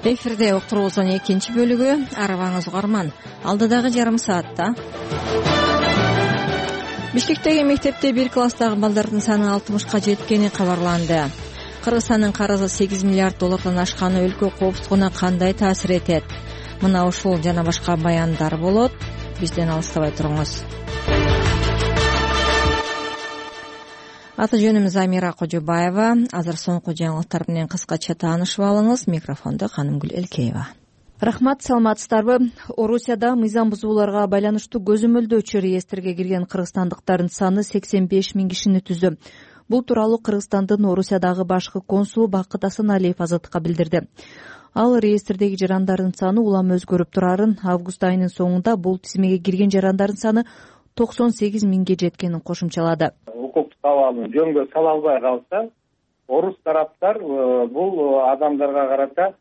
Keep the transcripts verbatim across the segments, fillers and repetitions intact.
Эфирде уктуруубуздун экинчи бөлүгү. Арыбаңыз угарман. Алдыдагы жарым саатта Бишкектеги мектепте бир класстагы балдардын саны алтымышка жеткени кабарланды. Кыргызстандын карызы сегиз миллиард доллардан ашканы өлкө коопсуздугуна кандай таасир этет? Мына ушул жана башка баяндар болот. Бизден алыстабай туруңуз. Аты жөнүм Замира Кожобаева. Азыр соңку жаңылыктар менен кыскача таанышып алыңыз. Микрофондо Канымгүл Элкеева. Рахмат, саламатсыздарбы? Орусияда мыйзам бузууларга байланыштуу көзөмөлдөөчү реестрге кирген кыргызстандыктардын саны сексен беш миң кишини түздү. Бул тууралуу Кыргызстандын Орусиядагы башкы консулу Бакыт Асаналиев Азаттыкка билдирди. Ал реестрдеги жарандардын саны улам өзгөрүп турарын, август айынын соңунда бул тизмеге кирген жарандардын саны токсон сегиз миңге жеткенин кошумчалады. Укуктук абалын жөнгө сала албай калса, орус тараптар бул адамдарга карата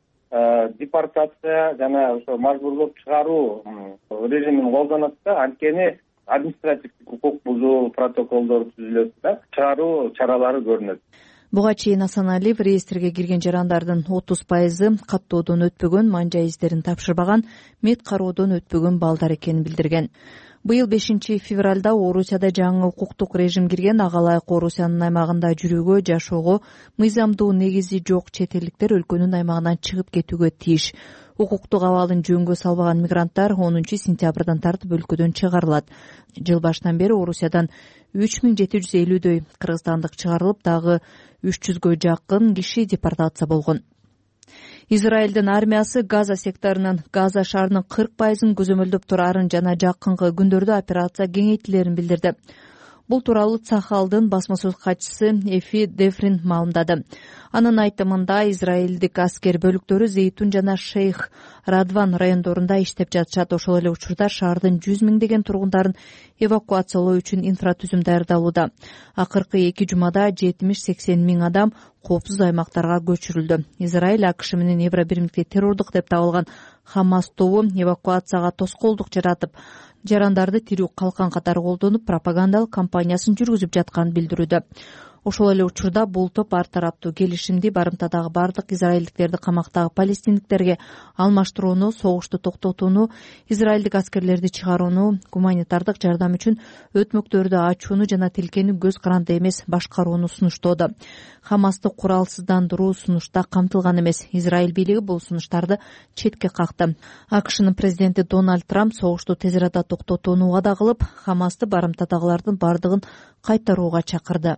депортация жана ошо мажбурлоп чыгаруу режимин колдонот да, анткени административдик укук бузуу протоколдору түзүлөт да, чыгаруу чаралары көрүнөт. Буга чейин Асаналиев реестрге кирген жарандардын отуз пайызы каттоодон өтпөгөн, манжа издерин тапшырбаган, мед кароодон өтпөгөн балдар экенин билдирген. Быйыл бешинчи февралда Орусияда жаңы укуктук режим кирген, ага ылайык Орусиянын аймагында жүрүүгө, жашоого мыйзамдуу негизи жок чет элдиктер өлкөнүн аймагынан чыгып кетүүгө тийиш. Укуктук абалын жөнгө салбаган мигранттар онунчу сентябрдан тартып өлкөдөн чыгарылат. Жыл башынан бери Орусиядан үч миң жети жүз элүүдөй кыргызстандык чыгарылып, дагы үч жүзгө жакын киши депортация болгон. Израилдин армиясы Газа секторунун Газа шаарынын кырк пайызын көзөмөлдөп турарын жана жакынкы күндөрдө операция кеңейтилерин билдирди. Бул тууралуу Цахалдын басма сөз катчысы Эфи Дефрин маалымдады. Анын айтымында Израилдик аскер бөлүктөрү Зейтун жана Шейх Радван райондорунда иштеп жатышат. Ошол эле учурда шаардын жүз миңдеген тургундарын эвакуациялоо үчүн инфратүзүм даярдалууда. Акыркы эки жумада жетимиш сексен миң адам коопсуз аймактарга көчүрүлдү. Израиль АКШ менен Евробиримдикте террордук деп табылган Хамас тобу эвакуацияга тоскоолдук жаратып, жарандарды тирүү калкан катары колдонуп, пропагандалык кампаниясын жүргүзүп жатканын билдирүүдө. Ошол эле учурда бул топ ар тараптуу келишимди барымтадагы бардык израилдиктерди камактагы палестиндиктерге алмаштырууну, согушту токтотууну, израилдик аскерлерди чыгарууну, гуманитардык жардам үчүн өтмөктөрдү ачууну жана тилкени көз каранды эмес башкарууну сунуштоодо. Хамасты куралсыздандыруу сунушта камтылган эмес. Израиль бийлиги бул сунуштарды четке какты. АКШнын президенти Дональд Трамп согушту тез арада токтотууну убада кылып, Хамасты барымтадагылардын бардыгын кайтарууга чакырды.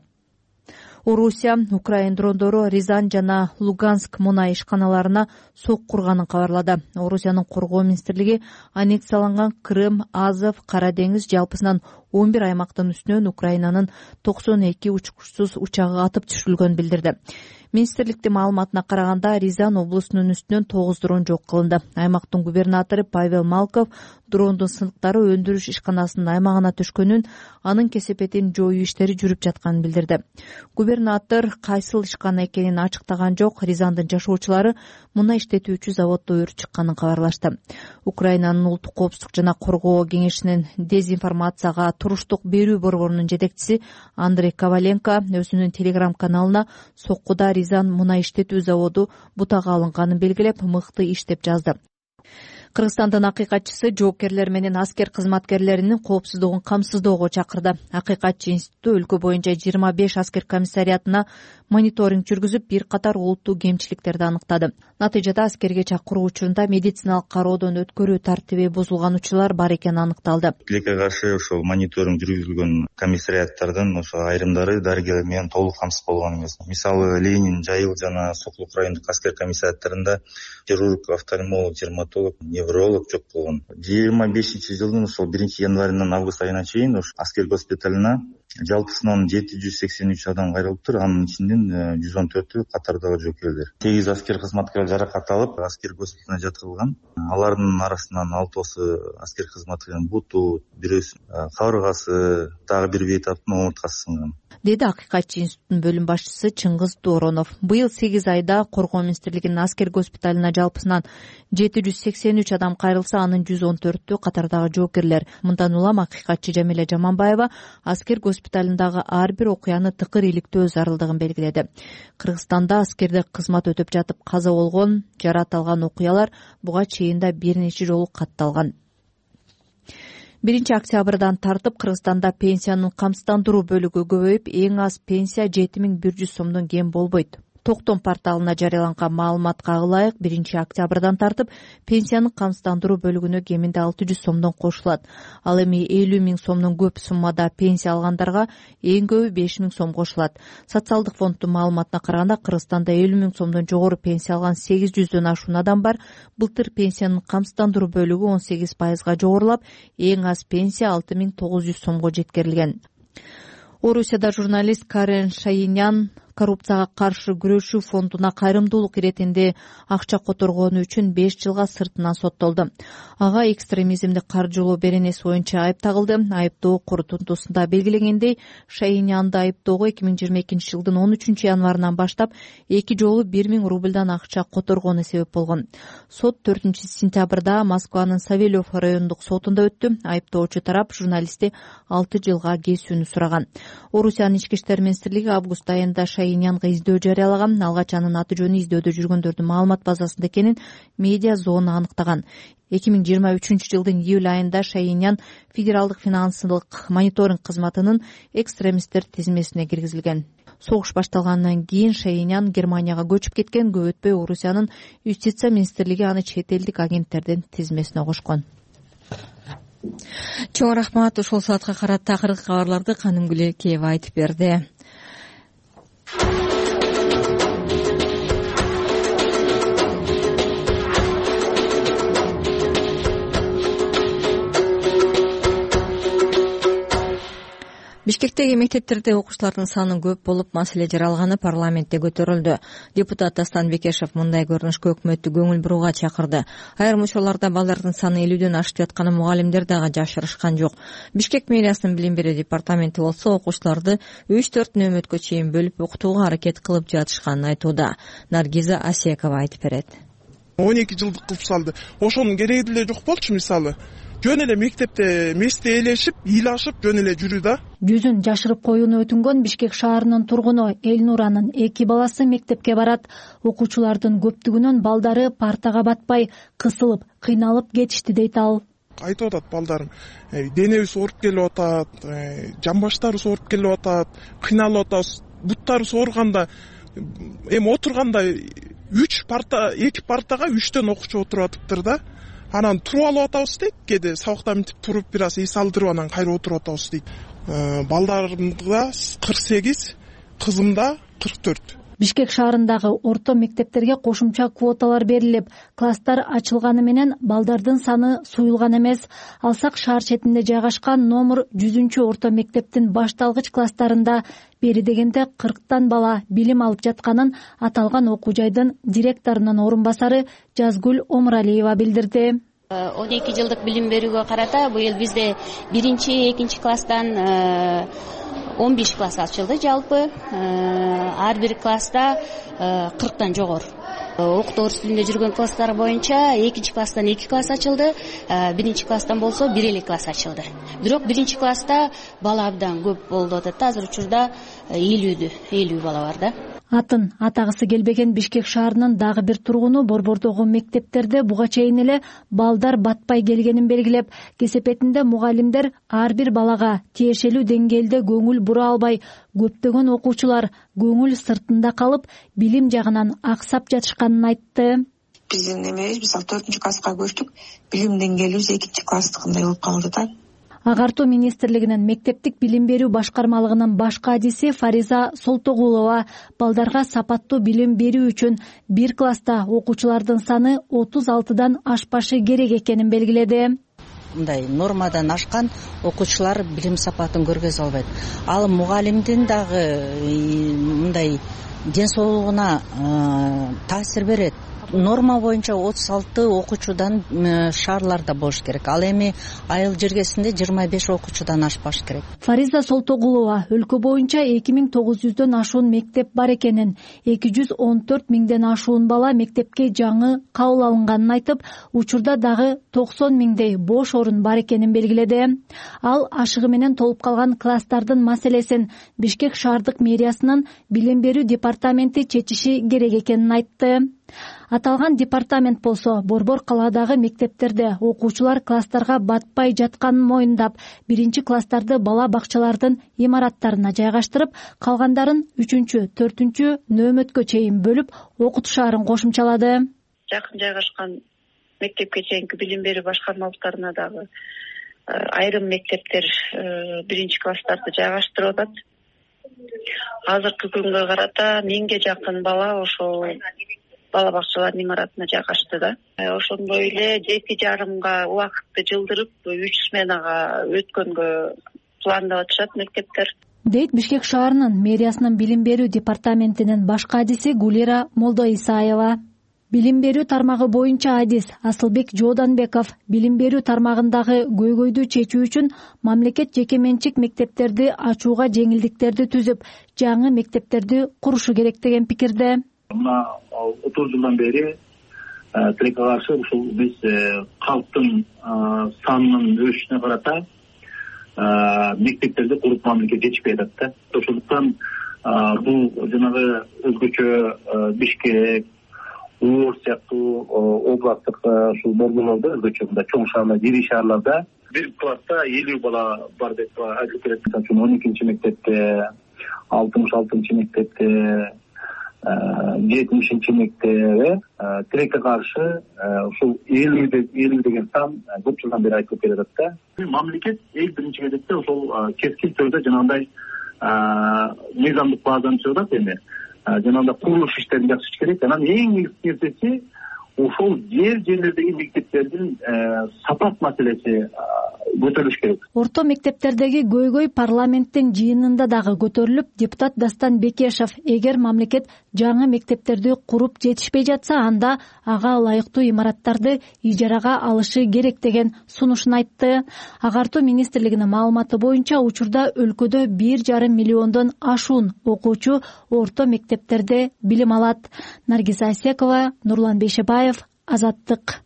Орусия Украин дрондору Рязань жана Луганск мунай ишканаларына сок курганын кабарлады. Орусиянын коргоо министрлиги аннексияланган Крым, Азов, Кара деңиз жалпысынан он бир аймактын үстүнөн Украинанын токсон эки учкучсуз учагы атып түшүрүлгөнүн билдирди. Министрликтин маалыматына караганда, Рязань облусунун үстүнөн тогуз дрон жок кылынды. Аймактын губернатору Павел Малков дрондун сыныктары өндүрүш ишканасынын аймагына түшкөнүн, анын кесепетин жоюу иштери жүрүп жатканын билдирди. Губернатор кайсыл ишкана экенин ачыктаган жок. Рязандын жашоочулары муна иштетүүчү заводдо өрт чыкканын кабарлашты. Украинанын улуттук коопсуздук жана коргоо кеңешинин дезинформацияга туруштук берүү борборунун жетекчиси Андрей Коваленко өзүнүн телеграм каналына соккуда Рязань муна иштетүү заводу бутага алынганын белгилеп, мыкты иш деп жазды. Кыргызстандын акыйкатчысы жоокерлер менен аскер кызматкерлеринин коопсуздугун камсыздоого чакырды. Акыйкатчы институту өлкө боюнча жыйырма беш аскер комиссариатына мониторинг жүргүзүп, бир катар олуттуу кемчиликтерди аныктады. Натыйжада аскерге чакыруу учурунда медициналык кароодон өткөрүү тартиби бузулган учурлар бар экени аныкталды. Тилекке каршы ошол мониторинг жүргүзүлгөн комиссариаттардын ошо айрымдары дарыгерлер менен толук камсыз болгон эмес. Мисалы, Ленин, Жайыл жана Сокулук райондук аскер комиссариаттарында хирург, офтальмолог, дерматолог, невролог жок болгон. жыйырма бешинчи жылдын ошол биринчи январынан август айына чейин ош аскер госпиталына жалпысынан жети жүз сексен үч адам кайрылыптыр. Анын ичинен жүз он төртү катардагы жоокерлер. сегиз аскер кызматкер жаракат алып, аскер госпиталына жаткырылган. Алардын арасынан алтоосу аскер кызматкеринин буту, бирөөсү кабыргасы, дагы бир бейтаптын омурткасы сынган, деди акыйкатчы институттун бөлүм башчысы Чыңгыз Доронов. Быйыл сегиз айда коргоо министрлигинин аскер госпиталына жалпысынан жети жүз сексен үч адам кайрылса, анын жүз он төртү катардагы жоокерлер. Мындан улам акыйкатчы Жамиля Жаманбаева аскер госпиталына госпиталындагы ар бир окуяны тыкыр иликтөө зарылдыгын белгиледи. Кыргызстанда аскерде кызмат өтүп жатып каза болгон, жарат алган окуялар буга чейин да бир нече жолу катталган. биринчи октябрдан тартып Кыргызстанда пенсиянын камсыздандыруу бөлүгү көбөйүп, эң аз пенсия жети миң бир жүз сомдон кем болбойт. Токтом порталына жарыяланган маалыматка ылайык биринчи октябрдан тартып пенсиянын камсыздандыруу бөлүгүнө кеминде алты жүз сомдон кошулат. Ал эми элүү миң сомдон көп суммада пенсия алгандарга эң көбү беш миң сом кошулат. Социалдык фонддун маалыматына караганда Кыргызстанда элүү миң сомдон жогору пенсия алган сегиз жүздөн ашуун адам бар. Былтыр пенсиянын камсыздандыруу бөлүгү он сегиз пайызга жогорулап, эң аз пенсия алты миң тогуз жүз сомго жеткирилген. Орусияда журналист Карен Шайинян коррупцияга каршы күрөшүү фондуна кайрымдуулук иретинде акча которгону үчүн беш жылга сыртынан соттолду. Ага экстремизмди каржылоо беренеси боюнча айып тагылды. Айыптоо корутундусунда белгиленгендей, Шайинянды айыптоого эки миң жыйырма экинчи жылдын он үчүнчү январынан баштап эки жолу бир миң рубльдан акча которгону себеп болгон. Сот төртүнчү сентябрда Москванын Савельев райондук сотунда өттү. Айыптоочу тарап журналистти алты жылга кесүүнү сураган. Орусиянын ички иштер министрлиги август айында Шайинянга издөө жарыялаган. Алгач анын аты жөнү издөөдө жүргөндөрдүн маалымат базасында экенин медиа зона аныктаган. эки миң жыйырма үчүнчү жылдын июль айында Шайинян федералдык финансылык мониторинг кызматынын экстремисттер тизмесине киргизилген. Согуш башталгандан кийин Шайинян Германияга көчүп кеткен. Көп өтпөй Орусиянын юстиция министрлиги аны чет элдик агенттердин тизмесине кошкон. Чоң рахмат. Ушул саатка карап акыркы кабарларды Канымгүл Кеева айтып берди. Бишкектеги мектептерде окуучулардын саны көп болуп, маселе жаралганы парламентте көтөрүлдү. Депутат Дастан Бекешев мындай көрүнүшкө өкмөттү көңүл бурууга чакырды. Айрым учурларда балдардын саны элүүдөн ашып жатканы мугалимдер дагы жашырышкан жок. Бишкек мэриясынын билим берүү департаменти болсо окуучуларды үч төрт нөөмөткө чейин бөлүп окутууга аракет кылып жатышканын айтууда. Наргиза Асиекова айтып берет. он эки жылдык кылып салды. Ошонун кереги деле жок болчу. Мисалы жөн эле мектепте месте ээлешип, ыйлашып жөн эле жүрүү да. Жүзүн жашырып коюуну өтүнгөн Бишкек шаарынын тургуну Элнуранын эки баласы мектепке барат. Окуучулардын көптүгүнөн балдары партага батпай, кысылып, кыйналып кетишти дейт ал. Айтып атат балдарым, денебиз ооруп келип атат, жамбаштарыбыз ооруп келип атат, кыйналып атабыз, буттарыбыз ооруганда, эми отурганда үч парта, эки партага үчтөн окуучу отуруп атыптыр да. Анан туруп алып атабыз дейт, кээде сабактан мынтип туруп бир аз эс алдырып анан кайра отуруп атабыз дейт. Балдарымда кырк сегиз, кызымда кырк төрт. Бишкек шаарындагы орто мектептерге кошумча квоталар берилип, класстар ачылганы менен балдардын саны суюлган эмес. Алсак шаар четинде жайгашкан номер жүзүнчү орто мектептин башталгыч класстарында бери дегенде кырктан бала билим алып жатканын аталган окуу жайдын директорунун орун басары Жазгүл Омуралиева билдирди. он эки жылдык билим берүүгө карата быйыл бизде биринчи, экинчи класстан он беш класс ачылды жалпы. Ар бир класста кырктан жогору. Окутуу үрсүндө жүргөн класстар боюнча экинчи класстан эки класс ачылды, биринчи класстан болсо бир эле класс ачылды. Бирок биринчи класста бала абдан көп болду атат. Азыр учурда элүү элүү бала бар да. Атын атагысы келбеген Бишкек шаарынын дагы бир тургуну борбордогу мектептерде буга чейин эле балдар батпай келгенин белгилеп, кесепетинде мугалимдер ар бир балага тиешелүү деңгээлде көңүл бура албай, көптөгөн окуучулар көңүл сыртында калып, билим жагынан аксап жатышканын айтты. Биздин немебиз мисалы төртүнчү класска көчтүк, билим деңгээлибиз экинчи класстыкындай болуп калды да. Агартуу министрлигинин мектептик билим берүү башкармалыгынын баш кадиси Фариза Солтогулова балдарга сапаттуу билим берүү үчүн бир класста окуучулардын саны отуз алтыдан ашпашы керек экенин белгиледи. Мындай нормадан ашкан окуучулар билим сапатын көргөзө албайт. Ал мугалимдин дагы мындай ден соолугуна таасир берет. норма боюнча отуз алты окуучудан шаарларда болуш керек, ал эми айыл жергесинде жыйырма беш окуучудан ашпаш керек. Фариза Солтогулова өлкө боюнча эки миң тогуз жүздөн ашуун мектеп бар экенин, эки жүз он төрт миңден ашуун бала мектепке жаңы кабыл алынганын айтып, учурда дагы токсон миңдей бош орун бар экенин белгиледи. Ал ашыгы менен толуп калган класстардын маселесин Бишкек шаардык мэриясынын билим берүү департаменти чечиши керек экенин айтты. Аталган департамент болсо Борбор калаадагы мектептерде окуучулар класстарга батпай жатканын моюндап, биринчи класстарды бала бакчалардын имараттарына жайгаштырып, калгандарын үчүнчү, төртүнчү нөөмөткө чейин бөлүп окутушаарын кошумчалады. Жакын жайгашкан мектепке чейинки билим берүү башкармалыктарына дагы айрым мектептер биринчи класстарды жайгаштырып атат. Азыркы күнгө карата миңге жакын бала ошол бала бакчалардын имаратына жайгашты да. Ошондой эле жети жарымга убакытты жылдырып, үч сменага өткөнгө пландап атышат мектептер, дейт Бишкек шаарынын мэриясынын билим берүү департаментинин баш кадиси Гулира Молдоисаева. Билим берүү тармагы боюнча адис Асылбек Жооданбеков билим берүү тармагындагы көйгөйдү чечүү үчүн мамлекет жеке менчик мектептерди ачууга жеңилдиктерди түзүп, жаңы мектептерди курушу керек деген пикирде. Мына отуз жылдан бери тилекке каршы ушул биз калктын санынын өсүшүнө карата мектептерди куруп мамлекет жетишпей атат да. Ошондуктан бул жанагы өзгөчө Бишкек, Орус сыяктуу областтык ушул борборлордо, өзгөчө мындай чоң шаарлар, ири шаарларда бир класста элүү бала бар деп айтылып келет. Мисалы он экинчи мектепте, алтымыш алтынчы мектепте, жетимишинчи мектепте тилекке каршы ушул элүү деген сан көп жылдан бери айтылып келатат да. Мамлекет эң биринчи кезекте ошол кескин түрдө жанагындай мыйзамдык базаны түзүп атат эми. Жанагындай курулуш иштерин жакшыртыш керек. Анан эң негизги нерсеси ошол жер жерлердеги мектептердин сапат маселеси көтөрүлүш керек. Орто мектептердеги көйгөй парламенттин жыйынында дагы көтөрүлүп, депутат Дастан Бекешев эгер мамлекет жаңы мектептерди куруп жетишпей жатса, анда ага ылайыктуу имараттарды ижарага алышы керек деген сунушун айтты. Агартуу министрлигинин маалыматы боюнча учурда өлкөдө бир жарым миллиондон ашуун окуучу орто мектептерде билим алат. Наргиза Асекова, Нурлан Бейшебаев, Азаттык.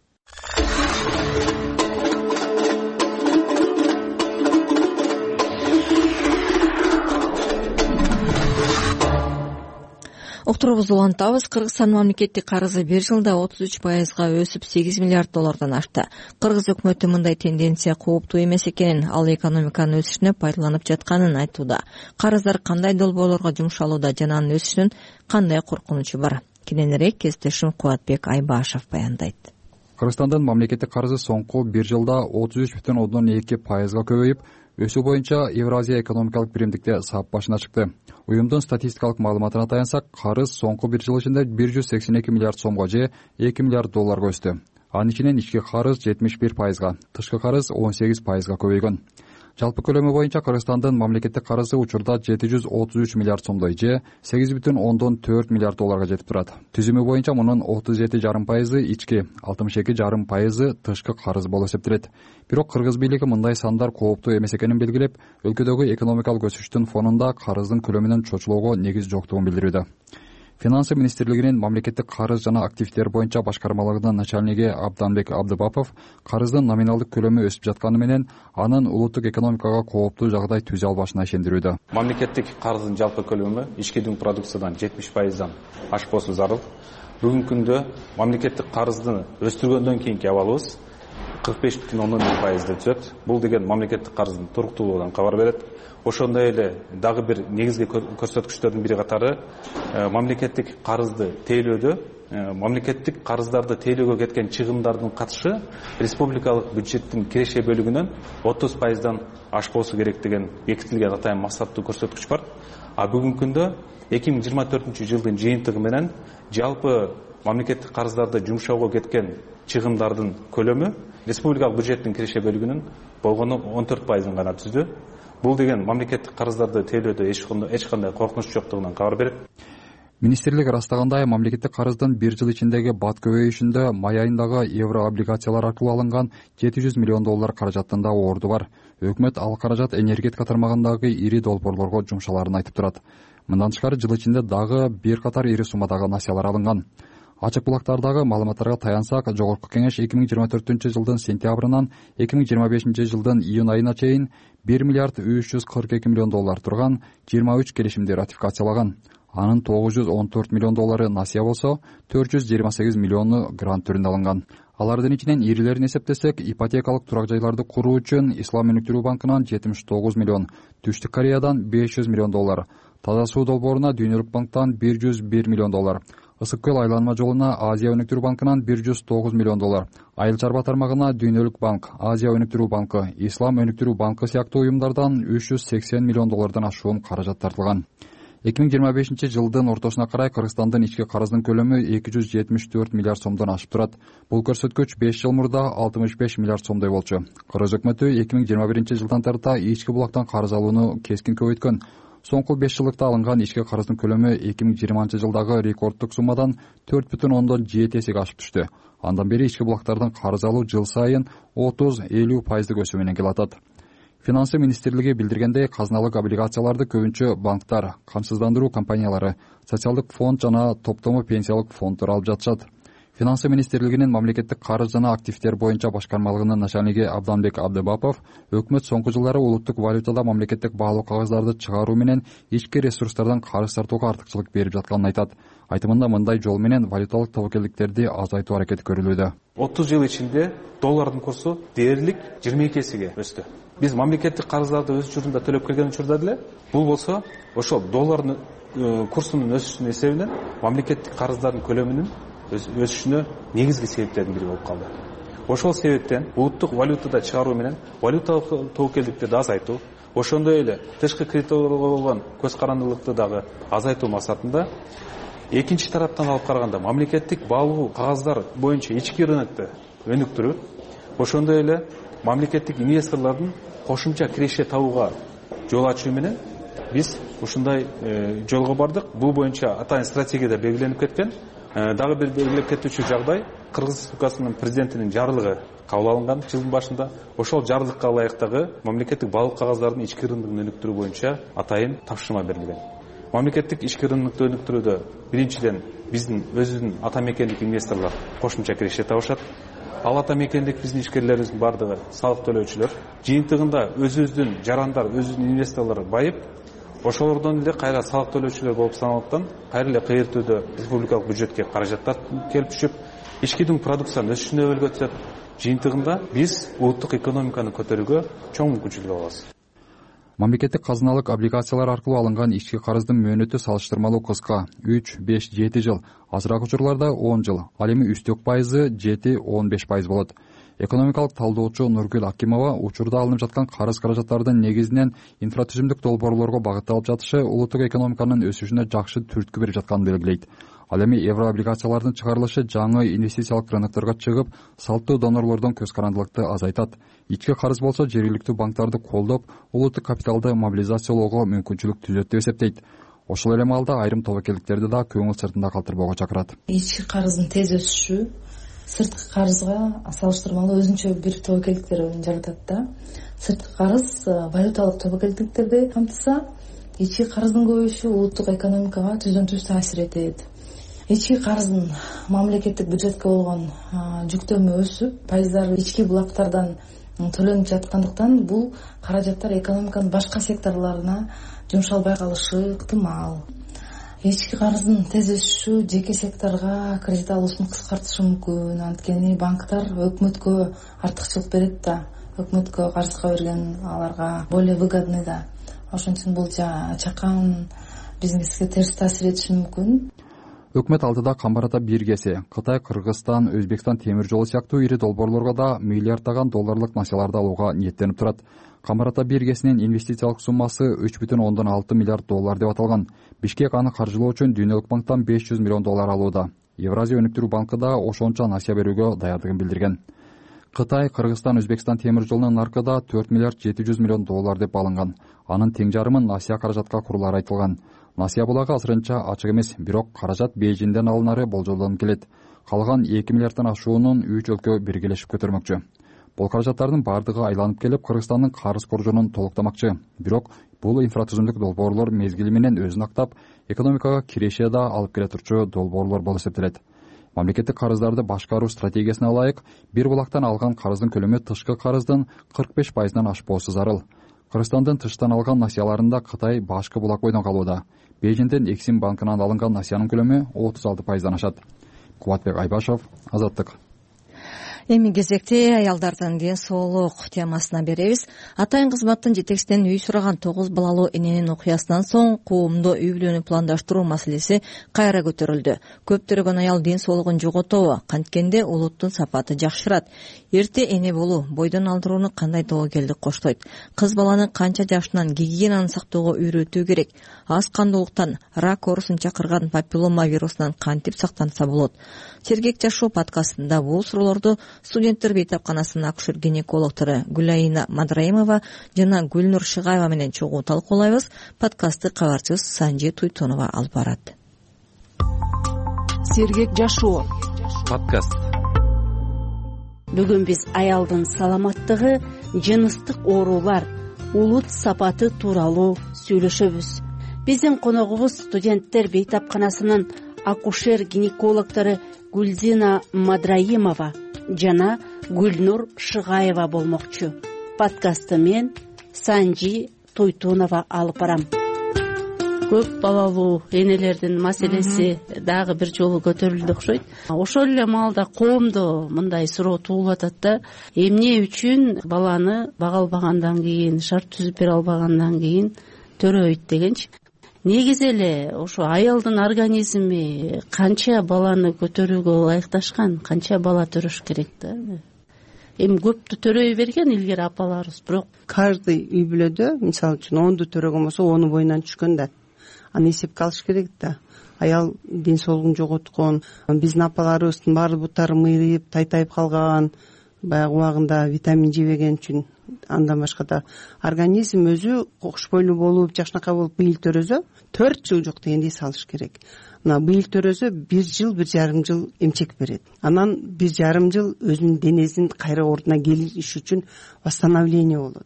Уктуруубузду улантабыз. Кыргызстан мамлекеттик карызы бир жылда отуз үч пайызга өсүп сегиз миллиард доллардан ашты. Кыргыз өкмөтү мындай тенденция кооптуу эмес экенин, ал экономиканын өсүшүнө пайдаланып жатканын айтууда. Карыздар кандай долбоорлорго жумшалууда жана анын өсүшүнүн кандай коркунучу бар? Кененирээк кесиптешим Кубатбек Айбашев баяндайт. Кыргызстандын мамлекеттик карызы соңку бир жылда отуз үч бүтүн ондон эки пайызга көбөйүп, өсүү боюнча Евразия экономикалык биримдикте сап башына чыкты. Уюмдун статистикалык маалыматына таянсак, карыз соңку бир жыл ичинде бир жүз сексен эки миллиард сомго же эки миллиард долларга өстү. Анын ичинен ички карыз жетимиш бир пайызга, тышкы карыз он сегиз пайызга көбөйгөн. Жалпы көлөмү боюнча Кыргызстандын мамлекеттик карызы учурда жети жүз отуз үч миллиард сомдой же сегиз бүтүн ондон төрт миллиард долларга жетип турат. Түзүмү боюнча мунун отуз жети жарым пайызы ички, алтымыш эки жарым пайызы тышкы карыз болуп эсептелет. Бирок Кыргыз бийлиги мындай сандар кооптуу эмес экенин белгилеп, өлкөдөгү экономикалык өсүштүн фонунда карыздын көлөмүнөн чочулоого негиз жоктугун билдирүүдө. Финансы министрлигинин мамлекеттик карыз жана активдер боюнча башкармалыгынын начальниги Абданбек Абдыбапов карыздын номиналдык көлөмү өсүп жатканы менен анын улуттук экономикага кооптуу жагдай түзө албашына ишендирүүдө. Мамлекеттик карыздын жалпы көлөмү ички дүң продукциядан жетимиш пайыздан ашпосу зарыл. Бүгүнкү күндө мамлекеттик карызды өстүргөндөн кийинки абалыбыз кырк беш бүтүн ондон бир пайызды түзөт. Бул деген мамлекеттик карыздын туруктуулугунан кабар берет. Ошондой эле дагы бир негизги көрсөткүчтөрдүн бири катары мамлекеттик карызды тейлөөдө мамлекеттик карыздарды тейлөөгө кеткен чыгымдардын катышы республикалык бюджеттин киреше бөлүгүнөн отуз пайыздан ашпоосу керек деген бекитилген атайын максаттуу көрсөткүч бар. А бүгүнкү күндө эки миң жыйырма төртүнчү жылдын жыйынтыгы менен жалпы мамлекеттик карыздарды жумшоого кеткен чыгымдардын көлөмү республикалык бюджеттин киреше бөлүгүнүн болгону он төрт пайызын гана түздү. Бул деген мамлекеттик карыздарды тейлөөдө эч кандай коркунуч жоктугунан кабар берет. министрлик ырастагандай мамлекеттик карыздын бир жыл ичиндеги бат көбөйүшүндө май айындагы евро облигациялар аркылуу алынган жети жүз миллион доллар каражаттын да орду бар. Өкмөт ал каражат энергетика тармагындагы ири долбоорлорго жумшаларын айтып турат. Мындан тышкары жыл ичинде дагы бир катар ири суммадагы насыялар алынган. Ачык булактардагы маалыматтарга таянсак, Жогорку Кеңеш эки миң жыйырма төртүнчү жылдын сентябрынан эки миң жыйырма бешинчи жылдын июнь айына чейин бир миллиард үч жүз кырк эки миллион доллар турган жыйырма үч келишимди ратификациялаган. Анын тогуз жүз он төрт миллион доллары насыя болсо, төрт жүз жыйырма сегиз миллиону грант түрүндө алынган. Алардын ичинен ирилерин эсептесек, ипотекалык турак жайларды куруу үчүн Ислам өнүктүрүү банкынан жетимиш тогуз миллион, Түштүк Кореядан беш жүз миллион доллар, Таза суу долбооруна Дүйнөлүк банктан бир жүз бир миллион доллар, Ысык көл айланма жолуна Азия өнүктүрүү банкынан бир жүз тогуз миллион доллар, Айыл чарба тармагына Дүйнөлүк банк, Азия өнүктүрүү банкы, Ислам өнүктүрүү банкы сыяктуу уюмдардан үч жүз сексен миллион доллардан ашуун каражат тартылган. эки миң жыйырма бешинчи жылдын ортосуна карай Кыргызстандын ички карыздын көлөмү эки жүз жетимиш төрт миллиард сомдон ашып турат. Бул көрсөткүч беш жыл мурда алтымыш беш миллиард сомдой болчу. Кыргыз өкмөтү эки миң жыйырма биринчи жылдан тарта ички булактан карыз алууну кескин көбөйткөн. Соңку беш жылдыкта алынган ички карыздын көлөмү эки миң жыйырманчы жылдагы рекорддук суммадан төрт бүтүн ондон жети эсеге ашып түштү. Андан бери ички булактардан карыз алуу жыл сайын отуз элүү пайыздык өсүү менен келатат. Финансы министрлиги билдиргендей, казыналык облигацияларды көбүнчө банктар, камсыздандыруу компаниялары, социалдык фонд жана топтому пенсиялык фонддор алып жатышат. Финансы министрлигинин мамлекеттик карыз жана активдер боюнча башкармалыгынын начальниги Абданбек Абдыбапов өкмөт соңку жылдары улуттук валютада мамлекеттик баалуу кагаздарды чыгаруу менен ички ресурстардан карыз тартууга артыкчылык берип жатканын айтат. Айтымында мындай жол менен валюталык тобокелдиктерди азайтуу аракети көрүлүүдө. отуз жыл ичинде доллардын курсу дээрлик жыйырма эки эсеге өстү. Биз мамлекеттик карыздарды өз учурунда төлөп келген учурда деле бул болсо ошол доллардын курсунун өсүшүнүн эсебинен мамлекеттик карыздардын көлөмүнүн өсүшүнө негизги себептердин бири болуп калды. Ошол себептен улуттук валютада чыгаруу менен валюталык тобокелдиктерди азайтуу, ошондой эле тышкы кредиторго болгон көз карандылыкты дагы азайтуу максатында экинчи тараптан алып караганда мамлекеттик баалуу кагаздар боюнча ички рынокты өнүктүрүү, ошондой эле мамлекеттик инвесторлордун кошумча киреше табууга жол ачуу менен биз ушундай жолго бардык. Бул боюнча атайын стратегияда белгиленип кеткен. Дагы бир белгилеп кетүүчү жагдай Кыргыз Республикасынын президентинин жарлыгы кабыл алынган жылдын башында. Ошол жарлыкка ылайыктагы мамлекеттик баалуу кагаздардын ички рыногун өнүктүрүү боюнча атайын тапшырма берилген. Мамлекеттик ички рынокты өнүктүрүүдө биринчиден биздин өзүбүздүн ата мекендик инвесторлор кошумча киреше табышат. Ал ата мекендик биздин ишкерлерибиздин бардыгы салык төлөөчүлөр. Жыйынтыгында өзүбүздүн жарандар, өзүбүздүн инвесторлор байып, ошолордон эле кайра салык төлөөчүлөр болуп саналгандыктан кайра эле кыйыртүүдө республикалык бюджетке каражаттар келип түшүп, ичкидин продукциянын өсүшүнө өбөлгө түшөт. Жыйынтыгында биз улуттук экономиканы көтөрүүгө чоң мүмкүнчүлүк алабыз. Мамлекеттик казыналык облигациялар аркылуу алынган ички карыздын мөөнөтү салыштырмалуу кыска үч, беш, жети жыл, азыраак учурларда он жыл, ал эми үстөк пайызы жети он беш пайыз болот. Экономикалык талдоочу Нургүл Акимова учурда алынып жаткан карыз каражаттардын негизинен инфратүзүмдүк долбоорлорго багытталып жатышы улуттук экономиканын өсүшүнө жакшы түрткү берип жатканын белгилейт. Ал эми евро облигациялардын чыгарылышы жаңы инвестициялык рынокторго чыгып, салттуу донорлордон көз карандылыкты азайтат. Ички карыз болсо жергиликтүү банктарды колдоп, улуттук капиталды мобилизациялоого мүмкүнчүлүк түзөт деп эсептейт. Ошол эле маалда айрым тобокелдиктерди да көңүл сыртында калтырбоого чакырат. Ички карыздын тез өсүшү сырткы карызга салыштырмалуу өзүнчө бир тобокелдиктер жаратат да. Сырткы карыз валюталык тобокелдиктерди камтыса, ички карыздын көбөйүшү улуттук экономикага түздөн түз таасир этет. Ички карыздын мамлекеттик бюджетке болгон жүктөмү өсүп, пайыздары ички булактардан төлөнүп жаткандыктан бул каражаттар экономиканын башка секторлоруна жумшалбай калышы ыктымал. Ички карыздын тез өсүшү жеке секторго кредит алуусун кыскартышы мүмкүн. Анткени банктар өкмөткө артыкчылык берет да, өкмөткө карызга берген аларга более выгодный да. Ошон үчүн бул чакан бизнеске терс таасир этиши мүмкүн. Өкмөт алдыда Камбарата биргеси, Кытай, Кыргызстан, Өзбекстан темир жолу сыяктуу ири долбоорлорго да миллиарддаган долларлык насыяларды алууга ниеттенип турат. Камбарата биргесинин инвестициялык суммасы үч бүтүн ондон алты миллиард доллар деп аталган. Бишкек аны каржылоо үчүн Дүйнөлүк банктан беш жүз миллион доллар алууда. Евразия өнүктүрүү банкы да ошончо насыя берүүгө даярдыгын билдирген. Кытай, Кыргызстан, Өзбекстан темир жолунун наркыда төрт миллиард жети жүз миллион доллар деп алынган. Анын тең жарымын насыя каражатка курулары айтылган. насыя булагы азырынча ачык эмес, бирок каражат Бейжиңден алынары болжолдонуп келет. Калган эки миллиарддан ашуунун үч өлкө биргелешип көтөрмөкчү. Бул каражаттардын бардыгы айланып келип, Кыргызстандын карыз коржунун толуктамакчы. Бирок бул инфратүзүмдүк долбоорлор мезгили менен өзүн актап, экономикага кирешие да алып келе турчу долбоорлор болуп эсептелет. Мамлекеттик карыздарды башкаруу стратегиясына ылайык бир булактан алган карыздын көлөмү тышкы карыздын кырк беш пайыздан ашпоосу зарыл. Кыргызстандын тыштан алган насыяларында Кытай башкы булак бойдон калууда. Бейжиңден Эксим банкынан алынган насыянын көлөмү отуз алты пайыздан ашат. Кубатбек Айбашев, Азаттык. Эми кезекте аялдардын ден соолук темасына беребиз. Атайын кызматтын жетекчисинен үй сураган тогуз балалуу эненин окуясынан соң коомдо үй бүлөнү пландаштыруу маселеси кайра көтөрүлдү. Көптөгөн аял ден соолугун жоготобу, канткенде улуттун сапаты жакшырат. Эрте эне болуу бойдон алдырууну кандай тобокелдик коштойт? Кыз баланы канча жашынан гигиенаны сактоого үйрөтүү керек? Аз кандуулуктан, рак оорусун чакырган папиллома вирусунан кантип сактанса болот? Сергек жашоо подкастында бул суроолорду студенттер бейтапканасынын акушер-гинекологтору Гүлайна Мадраимова жана Гүлнур Шыгаева менен чогуу талкуулайбыз. Подкастты кабарчыбыз Санжи Туйтонова алып барат. Сергек жашоо подкаст. Бүгүн биз аялдын саламаттыгы, жыныстык оорулар, улут сапаты тууралуу сүйлөшөбүз. Биздин коногубуз студенттер бейтапканасынын акушер-гинекологтору Гүлзина Мадраимова жана Гүлнур Шыгаева болмокчу. Подкастты мен Санжи Туйтонова алып барам. Көп балалуу энелердин маселеси дагы бир жолу көтөрүлдү окшойт. Ошол эле маалда коомдо мындай суроо туулуп атат да, эмне үчүн баланы бага албагандан кийин, шарт түзүп бере албагандан кийин төрөйт дегенчи. Негизи эле ошо аялдын организми канча баланы көтөрүүгө ылайыкташкан, канча бала төрөш керек да. Эми көптү төрөй берген илгери апаларыбыз, бирок каждый үй бүлөдө мисалы үчүн онду төрөгөн болсо onu боюнан түшкөн да. Аны эсепке алыш керек да. Аял ден соолугун жоготкон, биздин апаларыбыздын баары буттары мыйрыйып, тайтайып калган, баягы убагында витамин жебеген үчүн, андан башка да организм өзү кош бойлуу болуп, жакшынакай болуп быйыл төрөзө, төрт жыл жок дегендей салыш керек. Мына быйыл төрөзө бир жыл, бир жарым жыл эмчек берет. Анан бир жарым жыл өзүнүн денесин кайра ордуна келиш үчүн восстановление болот.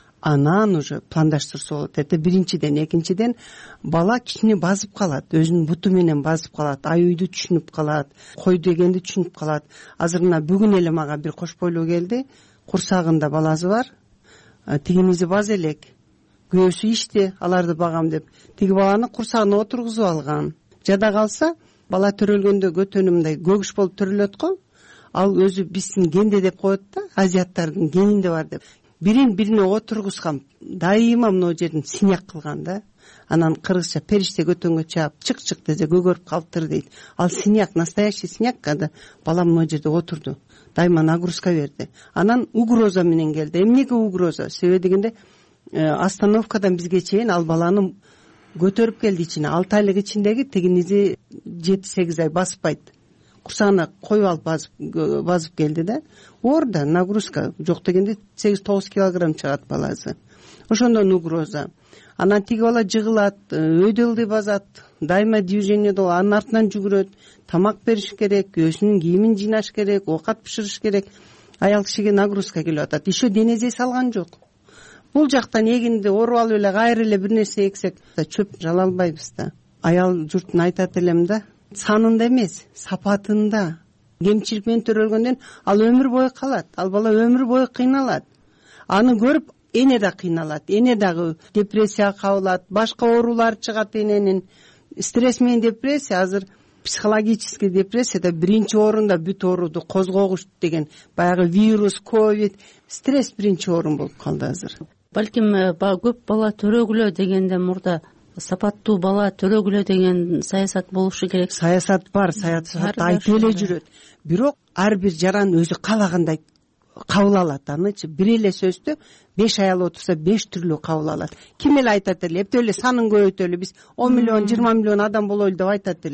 Анан уже пландаштырса болот. Это биринчиден, экинчиден бала кичине базып калат, өзүнүн буту менен базып калат, аюуйду түшүнүп калат, кой дегенди түшүнүп калат. Азыр мына бүгүн эле мага бир кош бойлуу келди, курсагында баласы бар, тигинизи баз элек, күйөөсү ишти, аларды багам деп, тиги баланы курсагына отургузуп алган. Жада калса, бала төрөлгөндө көтөнү мындай көгүш болуп төрөлөт го, ал өзү биздин генде деп коет да, азиаттардын генинде бар деп. Бирин бирине отургузган, дайыма мына жердин синяк кылган да. Анан кыргызча периште көтөнгө чаап, чык-чык десе көгөрүп калыптыр дейт. Ал синяк, настоящий синяк, когда бала мына жерде отурду. Дайыма нагрузка берди. Анан угроза менен келди. Эмнеге угроза? Себеби дегенде остановкадан бизге чейин ал баланы көтөрүп келди ичине. алты айлык ичиндеги тигинизи жети сегиз ай баспайт. Курсагына коюп алып базып, базып келди да. Орда нагрузка жок дегенде сегиз тогуз килограмм чыгат баласы. Ошондон угроза. Анан тиги бала жыгылат, өйдө ылдый базат, дайыма движение да, анын артынан жүгүрөт, тамак бериш керек, өзүнүн кийимин жыйнаш керек, оокат бышырыш керек. Аял кишиге нагрузка келип атат. Еще денезе салган жок. Бул жактан эгинди оруп алып эле кайра эле бир нерсе эксек, чөп жала албайбыз да. Аял журтун айтат элем да, санында эмес, сапатында. Кемчилик менен төрөлгөндөн ал өмүр бою калат. Ал бала өмүр бою кыйналат. Аны көрүп эне да кыйналат. Эне дагы депрессияга кабылат, башка оорулар чыгат эненин. Стресс менен депрессия азыр психологический депрессияда биринчи орунда бүт ооруду козгогуч деген баягы вирус, ковид, стресс биринчи орун болуп калды азыр. Балким көп бала төрөгүлө дегенде мурда сапаттуу бала төрөгүлө деген саясат болушу керек. Саясат бар, саясат айтып эле жүрөт. Бирок ар бир жаран өзү каалагандай кабыл алат. Анычы бир эле сөздү беш аял отурса беш түрлүү кабыл алат. Ким эле айтат эле, эптеп эле санын көбөйтөлү, биз он миллион, жыйырма миллион адам бололу деп айтат эле.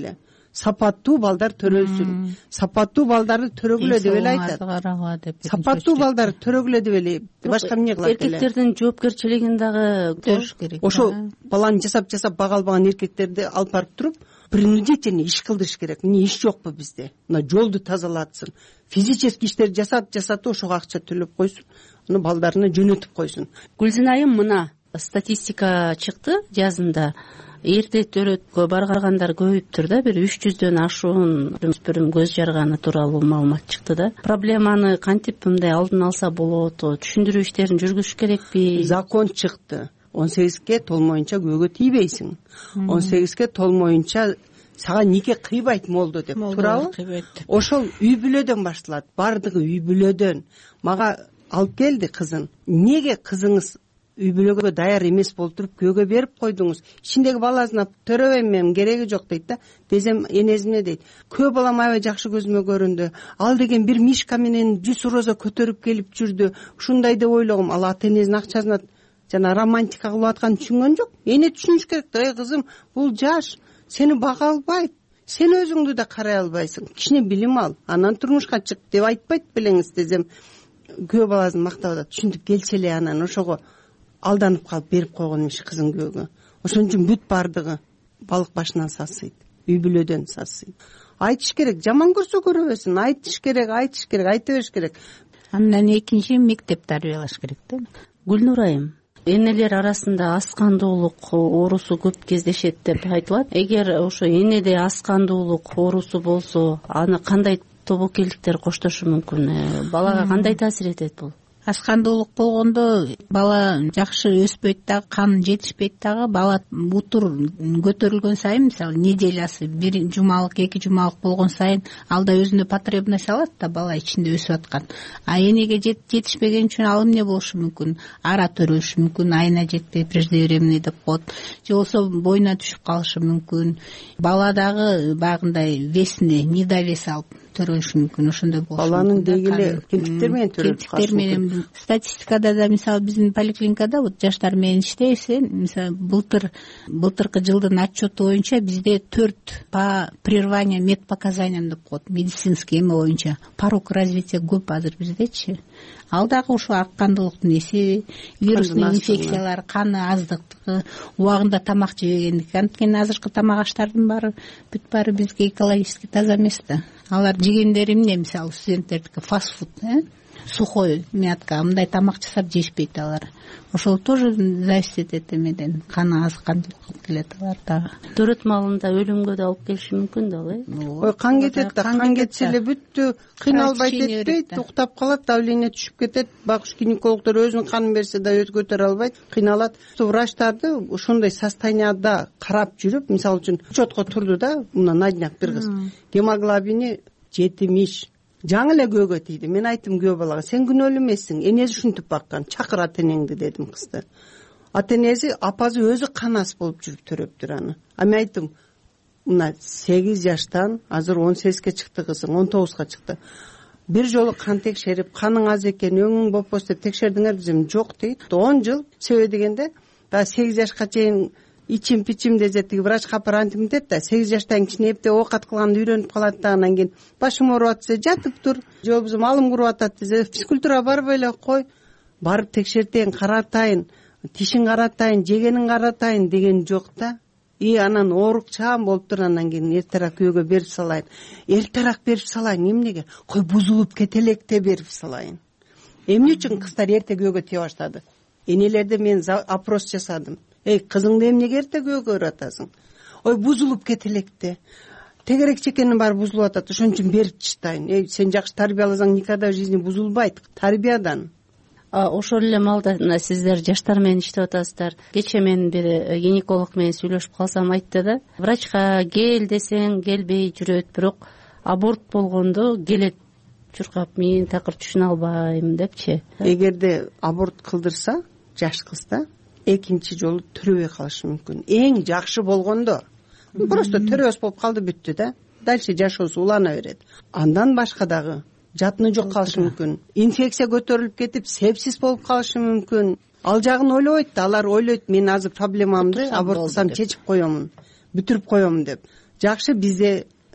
сапаттуу балдар төрөлсүн, сапаттуу балдарды төрөгүлө деп эле айтат. Сапаттуу балдар төрөгүлө деп эле башка эмне кылат эле? Эркектердин жоопкерчилигин дагы көрүш керек. Ошо баланы жасап жасап бага албаган эркектерди алып барып туруп принудительный иш кылдырыш керек. Эмне иш жокпу бизде? Мына жолду тазалатсын, физический иштерди жасап жасатып ошого акча төлөп койсун, аны балдарына жөнөтүп койсун. Гүлзина айым, мына статистика чыкты жазында. Эрте төрөткө баргандар көбөйүптүр да, бир үч жүздөн ашуун өспүрүм көз жарганы тууралуу маалымат чыкты да. Проблеманы кантип мындай алдын алса болот, түшүндүрүү иштерин жүргүзүш керекпи? Закон чыкты. он сегизге толмоюнча көөгө тийбейсиң. он сегизге толмоюнча сага нике кыйбайт молдо деп, туурабы? Ошол үй бүлөдөн башталат. Бардыгы үй бүлөдөн. Мага алып келди кызын. Неге кызыңыз үй бүлөгө даяр эмес болуп туруп көөгө берип койдуңуз? Ичиндеги баласына төрөбөйм мен, кереги жок дейт да. Десем энесине дейт, көө балам аябай жакшы көзүмө көрүндү. Ал деген бир мишка менен жүз роза көтөрүп келип жүрдү. Ушундай деп ойлогом. Ал ата энесинин акчасына жана романтика кылып атканын түшүнгөн жок. Эне түшүнүш керек да, эй кызым, бул жаш, сени бага албайт. Сен өзүңдү да карай албайсың. Кичине билим ал, анан турмушка чык деп айтпайт белеңиз десем, көө баласын мактап атат. Түшүнүп келчи эле, анан ошого алданып калып берип койгон эмиш кызын көөгө. Ошон үчүн бүт бардыгы балык башынан сасыйт, үй бүлөдөн сасыйт. Айтыш керек, жаман көрсө көрөбөсүн, айтыш керек, айтыш керек, айта бериш керек. Андан экинчи мектеп тарбиялаш керек да. Гүлнур айым, энелер арасында аскандуулук оорусу көп кездешет деп айтылат. Эгер ошо энеде аскандуулук оорусу болсо, аны кандай тобокелдиктер коштошу мүмкүн? Балага кандай таасир этет бул? Аскандуулук болгондо бала жакшы өспөйт дагы, кан жетишпейт дагы. Бала бутур көтөрүлгөн сайын, мисалы неделясы бир жумалык, эки жумалык болгон сайын алда өзүнө потребность алат да, бала ичинде өсүп аткан. А энеге жетишпеген үчүн ал эмне болушу мүмкүн? Ара төрөлүшү мүмкүн, айына жетпей преждевременный деп коет. Же болбосо боюна түшүп калышы мүмкүн. Бала дагы багындай весине, недовес алып төрөлүшү мүмкүн. Ошондой болушу мүмкүн. Баланын дегеле кемтиктер менен төрөлүп калышы мүмкүн. Статистикада да, мисалы биздин поликлиникада вот жаштар менен иштейбиз, мисалы былтыр былтыркы жылдын отчету боюнча бизде төрт по прерыванию медпоказаниям деп коет, медицинский эме боюнча. Порог развития көп азыр биздечи. Ал дагы ушул аккандуулуктун эсеби, вирусный инфекциялар, каны аздыктыгы, убагында тамак жебегендик. Анткени азыркы тамак аштардын баары бүт баары бизге экологически таза эмес да. Алар жегендери эмне, мисалы студенттердики фастфуд, э? Сухой мятка, мындай тамак жасап жешпейт алар. Ошол тоже зависит этет эмеден, каны азыккандылык алып келет алар дагы. Төрөт малында өлүмгө да алып келиши мүмкүн да, э? Ой, кан кетет да, кан кетсе эле бүттү, кыйналбайт этпейт, уктап калат, давление түшүп кетет. Багыш гинекологдор өзүнүн канын берсе да өтө көтөрө албайт, кыйналат. Врачтарды ошондой состоянияда карап жүрүп, мисалы үчүн учетко турду да, мына на днях бир кыз гемоглобини жетимиш жаңы эле көөгө тийди. Мен айттым көө балага, сен күнөөлүү эмессиң, энеси ушинтип баккан, чакыр ата энеңди дедим кызды. Ата энеси апасы өзү канас болуп жүрүп төрөптүр аны. А мен айттым, мына сегиз жаштан азыр он сегизге чыкты кызың, он тогузга чыкты. Бир жолу кан текшерип, каның аз экен, өңүң болпос деп текшердиңер десем, жок дейт. он жыл себеби дегенде, да сегиз жашка чейин ичим пичим десет, врач капыр антим дейт да, сегиз жаштан кичине эптеп оокат кылганды үйрөнүп калат да, анан кийин башым ооруп атса жатып тур, же болбосо малым куруп атат десе, физкультурага барбай эле кой, барып текшертейин, каратайын, тишин каратайын, жегенин каратайын деген жок да. И анан оорукчаан болуптур, анан кийин эртерээк күйөөгө берип салайын. Эртерээк берип салайын эмнеге? Кой бузулуп кете электе берип салайын. Эмне үчүн кыздар эрте күйөөгө тие баштады? Энелерде мен опрос жасадым. Эй, кызыңды эмнеге эрте күйөөгө баратасың? Ой, бузулуп кете электе. Тегерек чекенин баары бузулуп атат, ошон үчүн берип таштайын. Эй, сен жакшы тарбияласаң никогда в жизни бузулбайт. Тарбиядан. Ошол эле маалда сиздер жаштар менен иштеп атасыздар. Кечээ мен бир гинеколог менен сүйлөшүп калсам айтты да, врачка кел десең келбей жүрөт, бирок аборт болгондо келет. Чуркап, мен такыр түшүнө албайм депчи. Эгерде аборт кылдырса, жаш кызда экинчи жолу төрөбөй калышы мүмкүн. Эң жакшы болгондо просто төрөбөс болуп калды, бүттү да. Дальше жашоосу улана берет. Андан башка дагы жатыны жок калышы мүмкүн. Инфекция көтөрүлүп кетип, сепсис болуп калышы мүмкүн. Ал жагын ойлобойт да, алар ойлойт, мен азыр проблемамды аборт кылсам чечип коемун, бүтүрүп коемун деп. Жакшы, бизде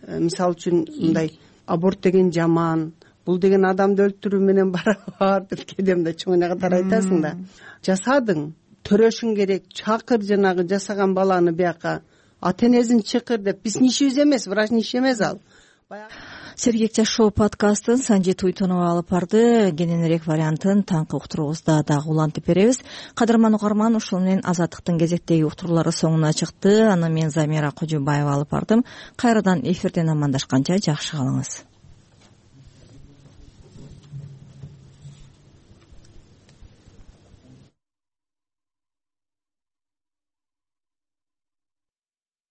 мисалы үчүн мындай аборт деген жаман, бул деген адамды өлтүрүү менен барабар деп кээде мындай чоң эне катары айтасың да. Жасадың, төрөшүң керек, чакыр жанагы жасаган баланы бияка, ата энесин чакыр деп. Биздин ишибиз эмес, врачтын иши эмес ал. Сергек жашоо подкастын Санжит Уйтунова алып барды. Кененирээк вариантын таңкы уктуруубузда дагы улантып беребиз. Кадырман угарман, ушул менен Азаттыктын кезектеги уктуруулары соңуна чыкты. Аны мен Замира Кожобаева алып бардым. Кайрадан эфирден амандашканча жакшы калыңыз.